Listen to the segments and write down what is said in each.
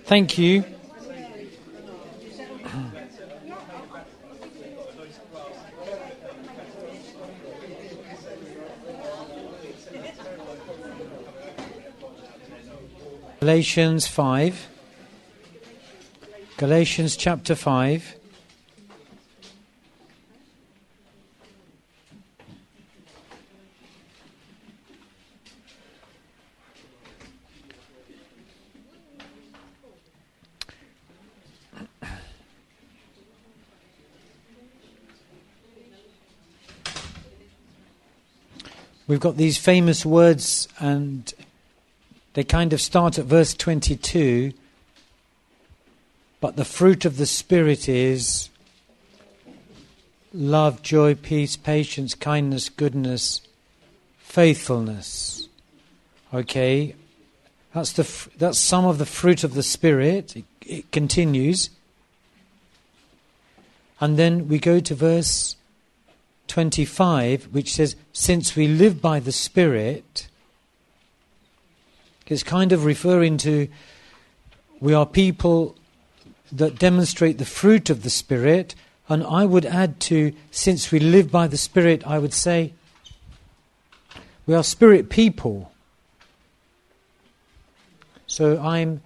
Thank you. Galatians 5. Galatians chapter 5. We've got these famous words, and they kind of start at verse 22. But the fruit of the Spirit is love, joy, peace, patience, kindness, goodness, faithfulness. Okay, that's some of the fruit of the Spirit. It continues. And then we go to verse 25, which says, since we live by the Spirit, it's kind of referring to we are people that demonstrate the fruit of the Spirit. And I would add to, since we live by the Spirit, I would say we are Spirit people. So I'm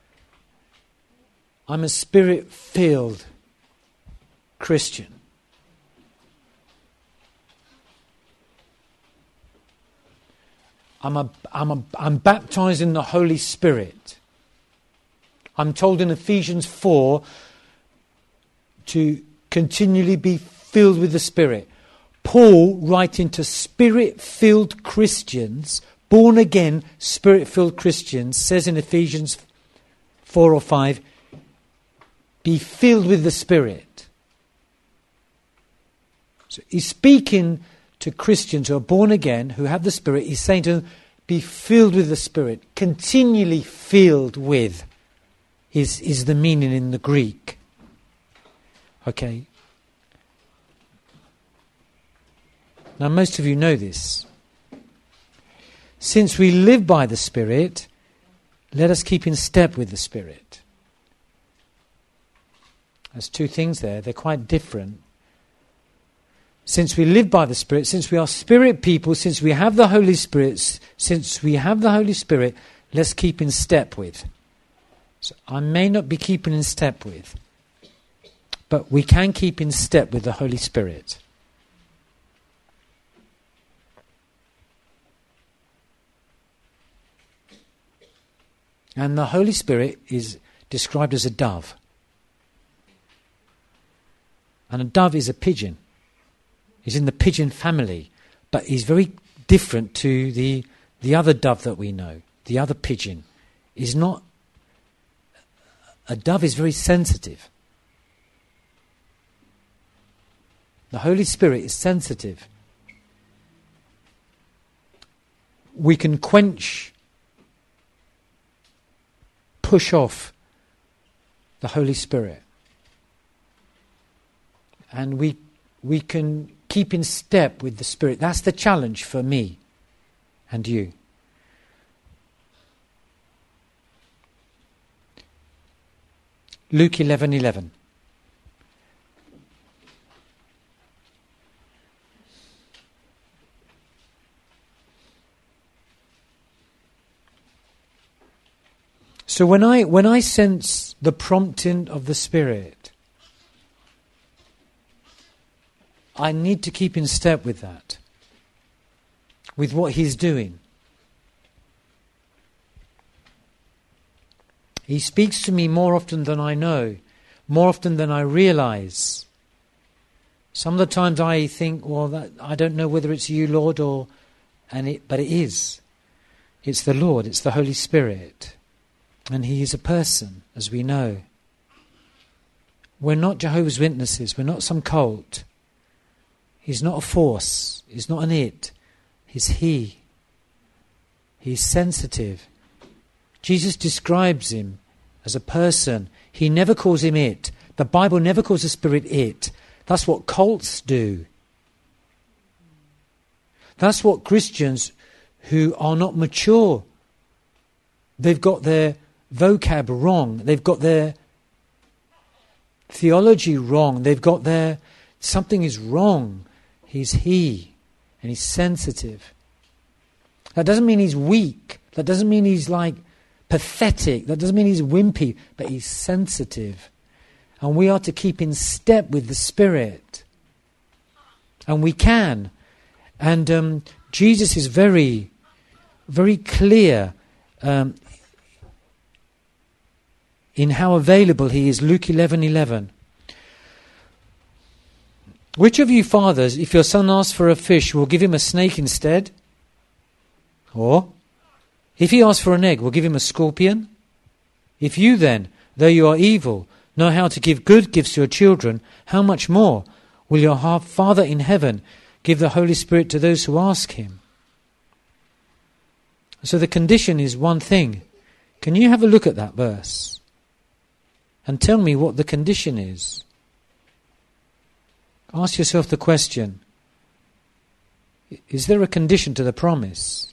a Spirit-filled Christian. I'm baptized in the Holy Spirit. I'm told in Ephesians 4 to continually be filled with the Spirit. Paul, writing to Spirit-filled Christians, born-again Spirit-filled Christians, says in Ephesians 4 or 5, be filled with the Spirit. So he's speaking to Christians who are born again, who have the Spirit. He's saying to them, be filled with the Spirit. Continually filled with is the meaning in the Greek. Okay. Now most of you know this. Since we live by the Spirit, let us keep in step with the Spirit. There's two things there. They're quite different. Since we live by the Spirit, since we are Spirit people, since we have the Holy Spirit, let's keep in step with. So I may not be keeping in step with, but we can keep in step with the Holy Spirit. And the Holy Spirit is described as a dove. And a dove is a pigeon. He's in the pigeon family, but he's very different to the other dove that we know. The other pigeon is not. A dove is very sensitive. The Holy Spirit is sensitive. We can push off the Holy Spirit. And we can keep in step with the Spirit. That's the challenge for me and you. Luke 11:11. So when I sense the prompting of the Spirit, I need to keep in step with that, with what He's doing. He speaks to me more often than I know, more often than I realize. Some of the times I think, well, I don't know whether it's you, Lord, but it is. It's the Lord, it's the Holy Spirit. And He is a person, as we know. We're not Jehovah's Witnesses, we're not some cult. He's not a force, He's not an it, He's He. He's sensitive. Jesus describes Him as a person. He never calls Him it. The Bible never calls the Spirit it. That's what cults do. That's what Christians who are not mature, they've got their vocab wrong. They've got their theology wrong. They've got their... Something is wrong. He's He, and He's sensitive. That doesn't mean He's weak. That doesn't mean He's like pathetic. That doesn't mean He's wimpy. But He's sensitive. And we are to keep in step with the Spirit. And we can. And Jesus is very, very clear in how available He is. Luke 11:11. Which of you fathers, if your son asks for a fish, will give him a snake instead? Or, if he asks for an egg, will give him a scorpion? If you then, though you are evil, know how to give good gifts to your children, how much more will your Father in heaven give the Holy Spirit to those who ask Him? So the condition is one thing. Can you have a look at that verse and tell me what the condition is? Ask yourself the question, is there a condition to the promise?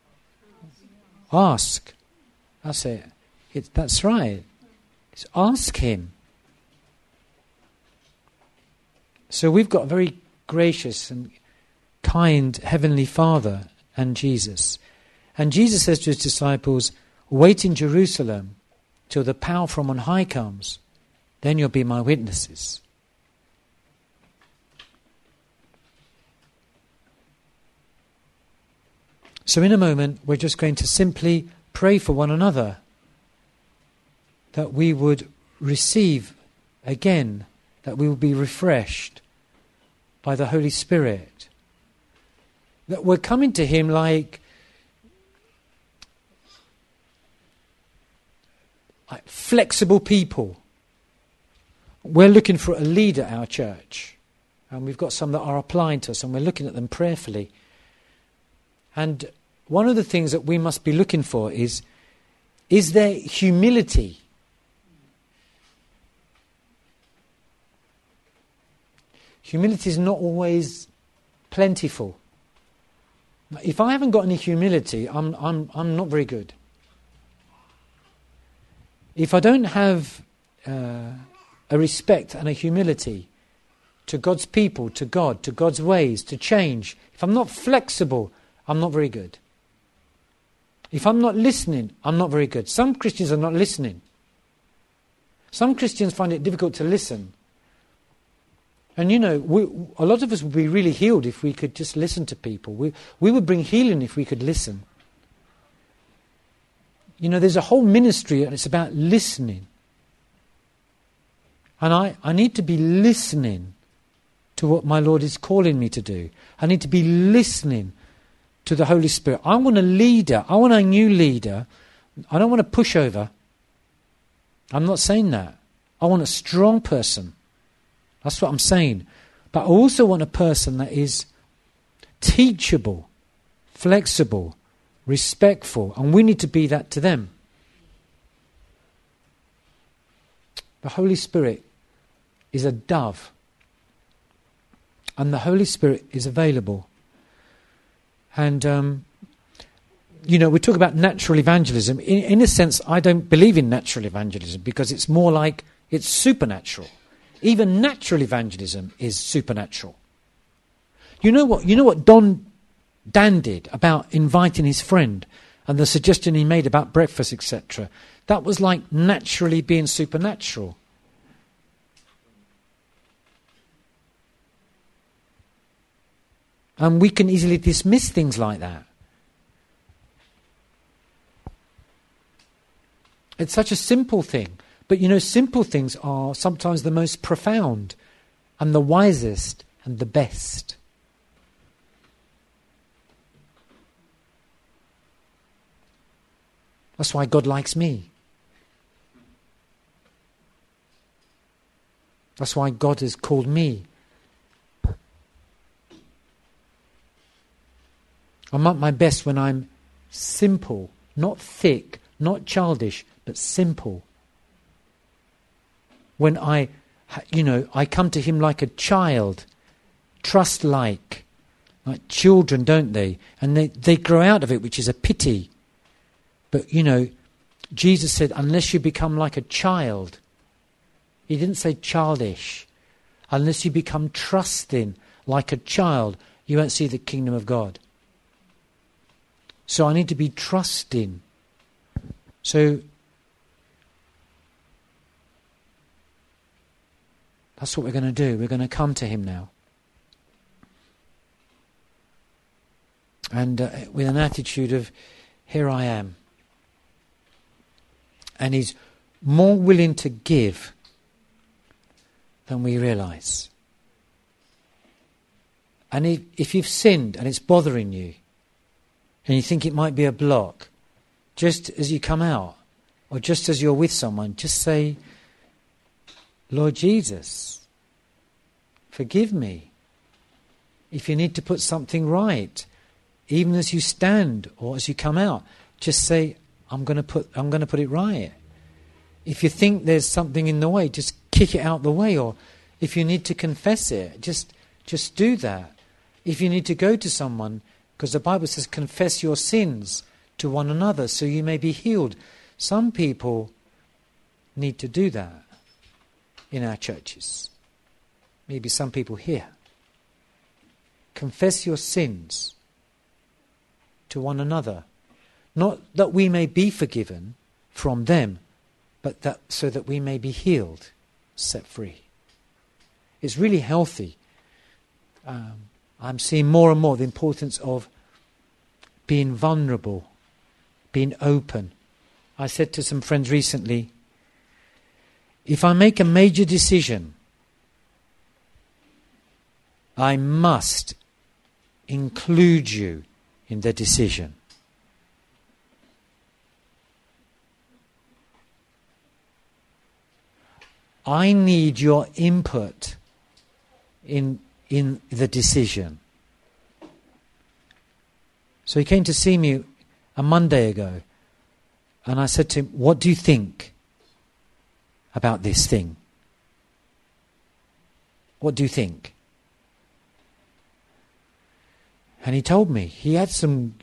Ask. That's it. That's right. It's ask Him. So we've got a very gracious and kind Heavenly Father and Jesus. And Jesus says to His disciples, wait in Jerusalem till the power from on high comes. Then you'll be my witnesses. So in a moment, we're just going to simply pray for one another, that we would receive again, that we will be refreshed by the Holy Spirit, that we're coming to Him like flexible people. We're looking for a leader at our church, and we've got some that are applying to us, and we're looking at them prayerfully. And one of the things that we must be looking for is there humility? Humility is not always plentiful. If I haven't got any humility, I'm not very good. If I don't have a respect and a humility to God's people, to God, to God's ways, to change, if I'm not flexible, I'm not very good. If I'm not listening, I'm not very good. Some Christians are not listening. Some Christians find it difficult to listen. And you know, a lot of us would be really healed if we could just listen to people. We would bring healing if we could listen. You know, there's a whole ministry and it's about listening. And I need to be listening to what my Lord is calling me to do. I need to be listening to the Holy Spirit. I want a leader. I want a new leader. I don't want a pushover. I'm not saying that. I want a strong person. That's what I'm saying. But I also want a person that is teachable, flexible, respectful. And we need to be that to them. The Holy Spirit is a dove. And the Holy Spirit is available. And, you know, we talk about natural evangelism. In a sense, I don't believe in natural evangelism because it's more like it's supernatural. Even natural evangelism is supernatural. You know what Dan did about inviting his friend and the suggestion he made about breakfast, etc. That was like naturally being supernatural. And we can easily dismiss things like that. It's such a simple thing. But you know, simple things are sometimes the most profound and the wisest and the best. That's why God likes me. That's why God has called me. I'm at my best when I'm simple, not thick, not childish, but simple. When I come to Him like a child, trust-like children, don't they? And they grow out of it, which is a pity. But, you know, Jesus said, unless you become like a child, he didn't say childish, unless you become trusting like a child, you won't see the kingdom of God. So I need to be trusting. So that's what we're going to do. We're going to come to him now. And with an attitude of, here I am. And he's more willing to give than we realize. And if you've sinned and it's bothering you, and you think it might be a block, just as you come out, or just as you're with someone, just say, Lord Jesus, forgive me. If you need to put something right, even as you stand or as you come out, just say, I'm going to put it right. If you think there's something in the way, just kick it out the way. Or if you need to confess it, just do that. If you need to go to someone, because the Bible says, confess your sins to one another so you may be healed. Some people need to do that in our churches. Maybe some people here. Confess your sins to one another. Not that we may be forgiven from them, but that so that we may be healed, set free. It's really healthy. I'm seeing more and more the importance of being vulnerable, being open. I said to some friends recently, if I make a major decision, I must include you in the decision. I need your input in the decision. So he came to see me a Monday ago, and I said to him, what do you think about this thing? What do you think? And he told me he had some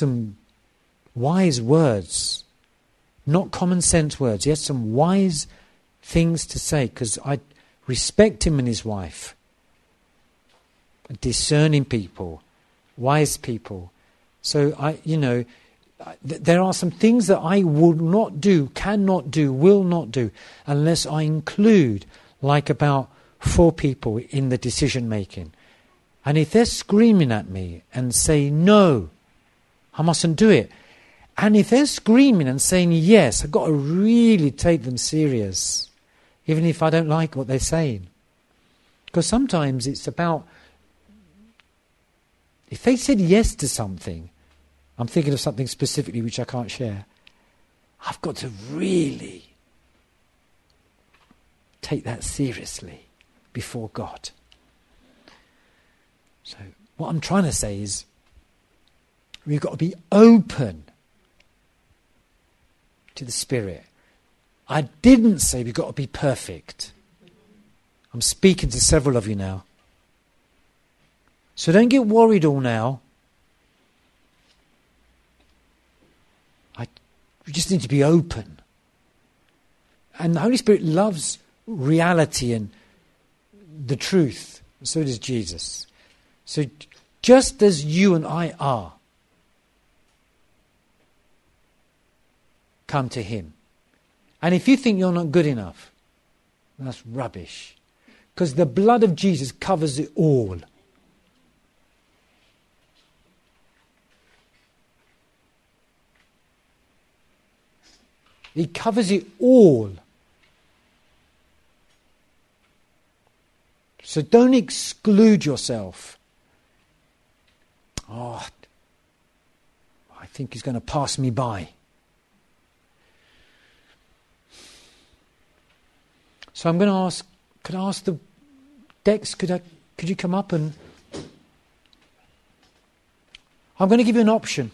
wise words, not common sense words. He had some wise things to say, because I respect him and his wife. Discerning people, wise people. So there are some things that I would not do, cannot do, will not do, unless I include like about 4 people in the decision making. And if they're screaming at me and say no, I mustn't do it. And if they're screaming and saying yes, I've got to really take them serious, even if I don't like what they're saying. Because sometimes it's about, if they said yes to something, I'm thinking of something specifically which I can't share, I've got to really take that seriously before God. So what I'm trying to say is, we've got to be open to the Spirit. I didn't say we've got to be perfect. I'm speaking to several of you now. So don't get worried all now. We just need to be open. And the Holy Spirit loves reality and the truth. So does Jesus. So just as you and I are, come to him. And if you think you're not good enough, that's rubbish. Because the blood of Jesus covers it all. He covers it all. So don't exclude yourself. Oh, I think he's going to pass me by. So I'm going to ask, could I ask the Dex, could you come up and... I'm going to give you an option.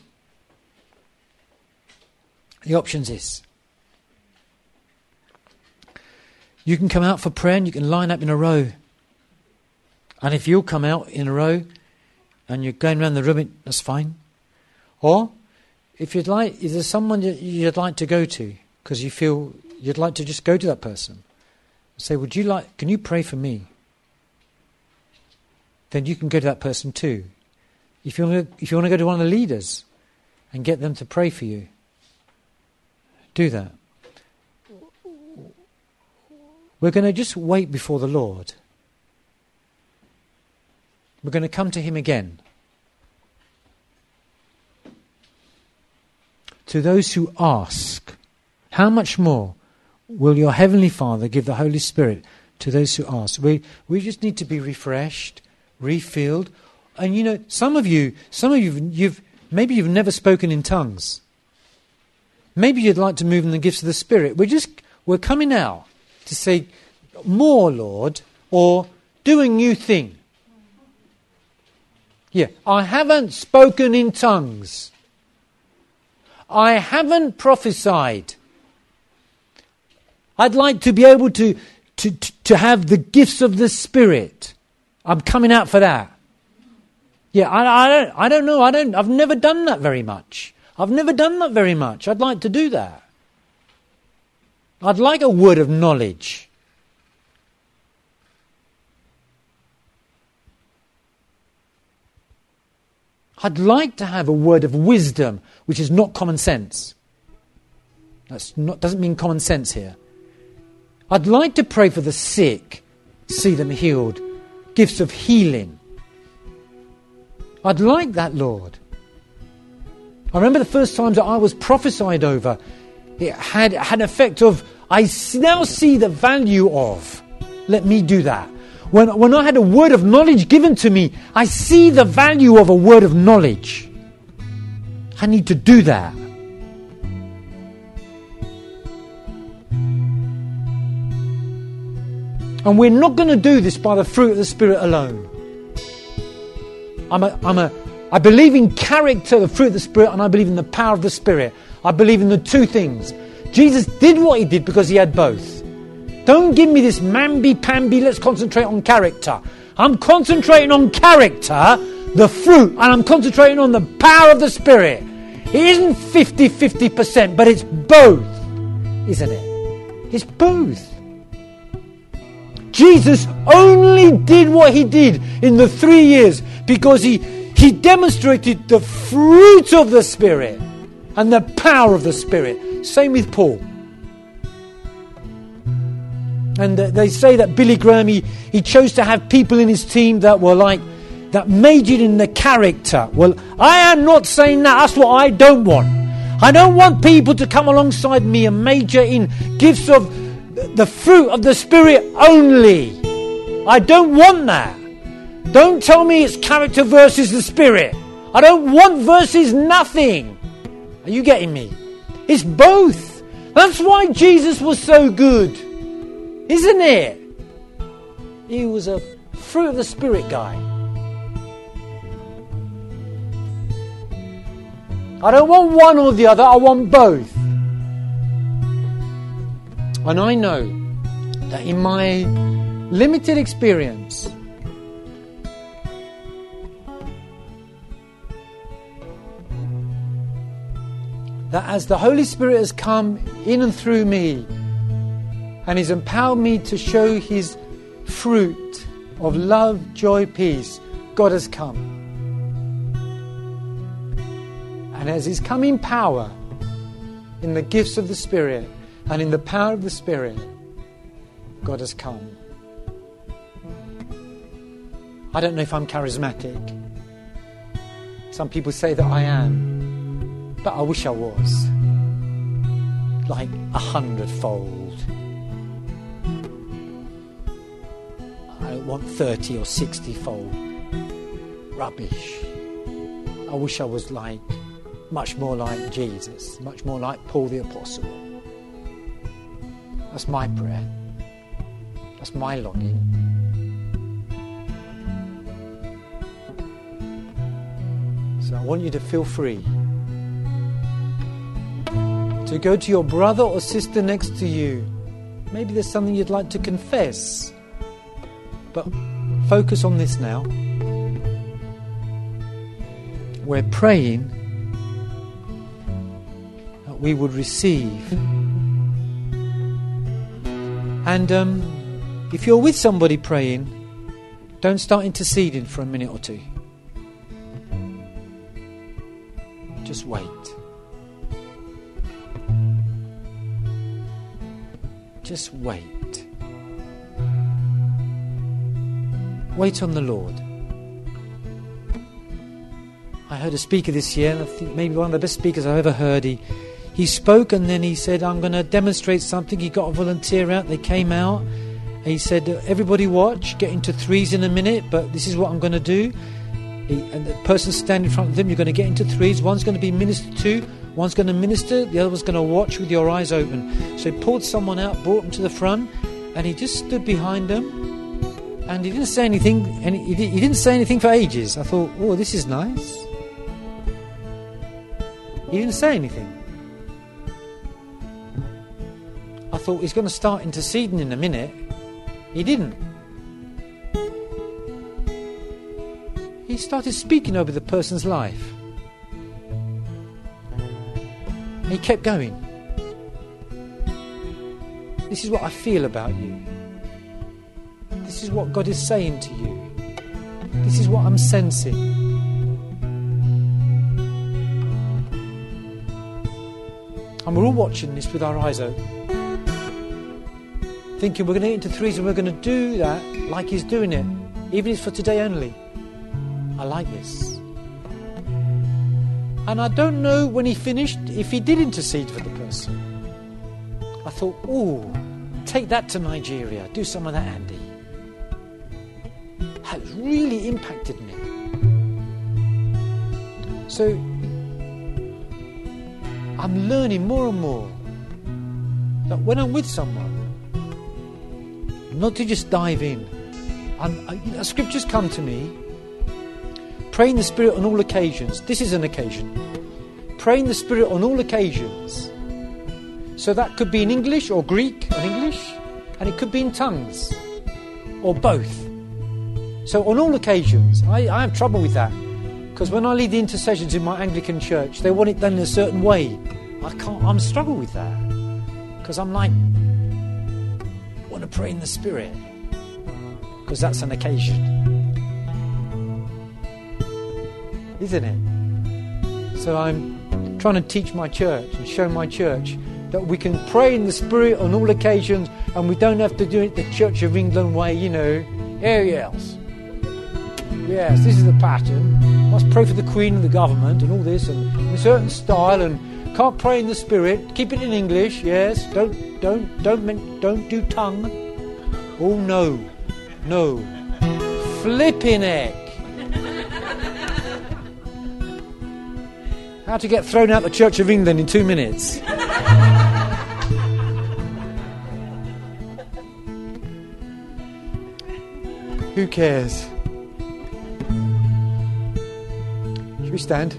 The option's this. You can come out for prayer and you can line up in a row. And if you'll come out in a row and you're going around the room, that's fine. Or if you'd like, if there's someone you'd like to go to, because you feel you'd like to just go to that person and say, can you pray for me? Then you can go to that person too. If you want to go to one of the leaders and get them to pray for you, do that. We're going to just wait before the Lord. We're going to come to him again. To those who ask, how much more will your Heavenly Father give the Holy Spirit to those who ask? We just need to be refreshed, refilled. And some of you, maybe you've never spoken in tongues. Maybe you'd like to move in the gifts of the Spirit. We're coming out to say, more, Lord, or do a new thing. Yeah, I haven't spoken in tongues. I haven't prophesied. I'd like to be able to have the gifts of the Spirit. I'm coming out for that. Yeah, I don't know. I've never done that very much. I'd like to do that. I'd like a word of knowledge. I'd like to have a word of wisdom, which is not common sense. Doesn't mean common sense here. I'd like to pray for the sick, see them healed, gifts of healing. I'd like that, Lord. I remember the first times that I was prophesied over, it had an effect of, I now see the value of, let me do that. When I had a word of knowledge given to me, I see the value of a word of knowledge. I need to do that. And we're not going to do this by the fruit of the Spirit alone. I believe in character, the fruit of the Spirit, and I believe in the power of the Spirit. I believe in the two things. Jesus did what he did because he had both. Don't give me this mamby-pamby, let's concentrate on character. I'm concentrating on character, the fruit, and I'm concentrating on the power of the Spirit. It isn't 50%, but it's both, isn't it? It's both. Jesus only did what he did in the 3 years because he demonstrated the fruit of the Spirit and the power of the Spirit. Same with Paul. And they say that Billy Graham, he chose to have people in his team that were that majored in the character. Well, I am not saying that. That's what I don't want. I don't want people to come alongside me and major in gifts of the fruit of the Spirit only. I don't want that. Don't tell me it's character versus the Spirit. I don't want versus nothing. Are you getting me? It's both. That's why Jesus was so good. Isn't it? He was a fruit of the Spirit guy. I don't want one or the other. I want both. And I know that in my limited experience, that as the Holy Spirit has come in and through me and has empowered me to show his fruit of love, joy, peace, God has come. And as he's come in power, in the gifts of the Spirit and in the power of the Spirit, God has come. I don't know if I'm charismatic. Some people say that I am, but I wish I was. Like 100-fold. I don't want 30 or 60-fold. Rubbish. I wish I was much more like Jesus, much more like Paul the Apostle. That's my prayer. That's my longing. So I want you to feel free to go to your brother or sister next to you. Maybe there's something you'd like to confess, but focus on this now. We're praying that we would receive And if you're with somebody praying, don't start interceding for a minute or two. Just wait. Just wait. Wait on the Lord. I heard a speaker this year, and I think maybe one of the best speakers I've ever heard. He spoke, and then he said, I'm going to demonstrate something. He got a volunteer out. They came out. And he said, everybody watch, get into threes in a minute, but this is what I'm going to do. And the person standing in front of them, you're going to get into threes. One's going to be ministered to, one's going to minister, the other one's going to watch with your eyes open. So he pulled someone out, brought them to the front, and he just stood behind them, and he didn't say anything, and he didn't say anything for ages. I thought, oh, this is nice. He didn't say anything. I thought he's going to start interceding in a minute. He didn't. He started speaking over the person's life. And he kept going. This is what I feel about you. This is what God is saying to you. This is what I'm sensing. And we're all watching this with our eyes open, thinking we're going to get into threes and we're going to do that like he's doing it, even if it's for today only. I like this. And I don't know when he finished if he did intercede for the person. I thought, oh, take that to Nigeria. Do some of that, Andy. That really impacted me. So I'm learning more and more that when I'm with someone, not to just dive in. Scriptures come to me. Pray in the Spirit on all occasions. This is an occasion. Pray in the Spirit on all occasions. So that could be in English or Greek and English, and it could be in tongues, or both. So on all occasions, I have trouble with that, because when I lead the intercessions in my Anglican church, they want it done in a certain way. I'm struggle with that, because I'm like, I want to pray in the Spirit, because that's an occasion. Isn't it? So I'm trying to teach my church and show my church that we can pray in the Spirit on all occasions, and we don't have to do it the Church of England way, Yes, this is the pattern. Must pray for the Queen and the government and all this, and in a certain style, and can't pray in the Spirit. Keep it in English. Yes, don't do tongue. Oh no, flipping heck. How to get thrown out the Church of England in 2 minutes. Who cares? Should we stand?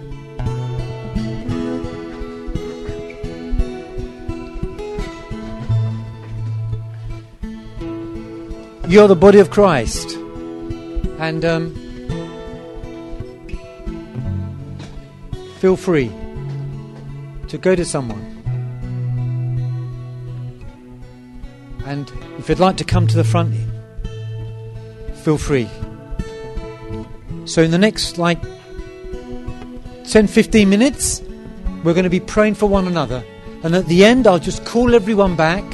You're the body of Christ. And feel free to go to someone. And if you'd like to come to the front, feel free. So in the next 10-15 minutes, we're going to be praying for one another. And at the end, I'll just call everyone back.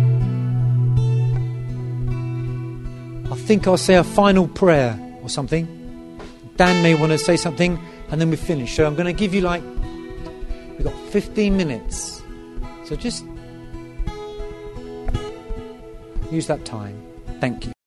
I think I'll say a final prayer or something. Dan may want to say something, and then we finish. So I'm going to give you we've got 15 minutes. So just use that time. Thank you.